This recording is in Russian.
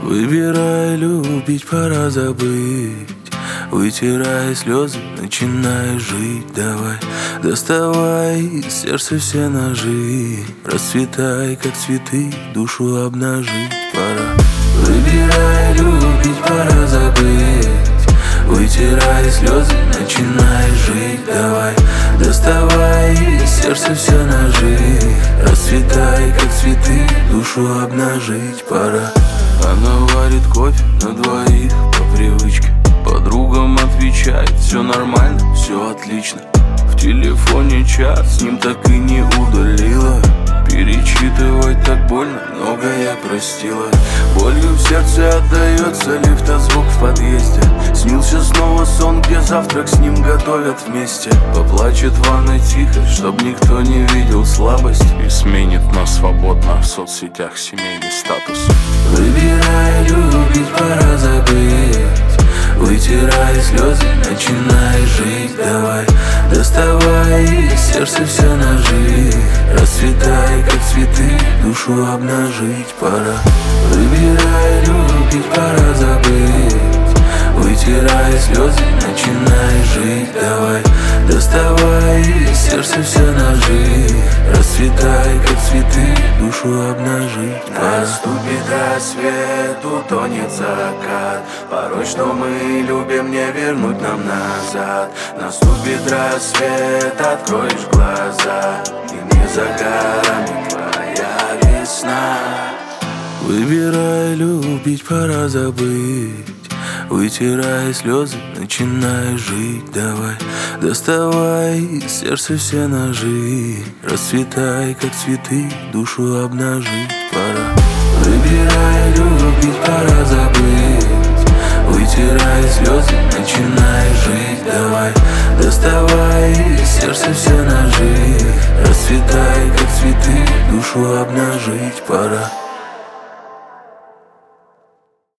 Выбирай любить, пора забыть. Вытирай слезы, начинай жить. Давай, доставай из сердца все ножи. Расцветай, как цветы, душу обнажить пора. Выбирай любить, пора забыть. Вытирай слезы, начинай жить. Давай, доставай из сердца все ножи. Расцветай, как цветы, душу обнажить пора. Она варит кофе на двоих по привычке. Подругам отвечает: все нормально, все отлично. В телефоне чат, с ним так и не удалила. Перечитывать так больно, многое простила. Болью в сердце отдается лифтозвук в подъезде. Снился снова сон, где завтрак с ним готовят вместе. Поплачет в ванной тихо, чтоб никто не видел слабость. И сменит на свободно в соцсетях семейный статус. Выбирай любить, пора забыть. Вытирай слезы, начинай жить. Давай, доставай из сердца все ножи. Расцветай, как цветы, душу обнажить пора. Выбирай любить, пора забыть. Вытирай слезы, начинай жить. Давай, доставай из сердца все ножи. Расцветай, как цветы, душу обнажить пора. Наступит рассвет, утонет закат. Порой, что мы любим, не вернуть нам назад. Наступит рассвет, откроешь глаза, и не за горами твоя весна. Выбирай любить, пора забыть. Вытирай слезы, начинай жить. Давай, доставай из сердца все ножи. Расцветай, как цветы, душу обнажить пора. Выбирай любить, пора забыть. Вытирай слезы, начинай жить. Давай, доставай из сердца все ножи. Расцветай, как цветы, душу обнажить пора.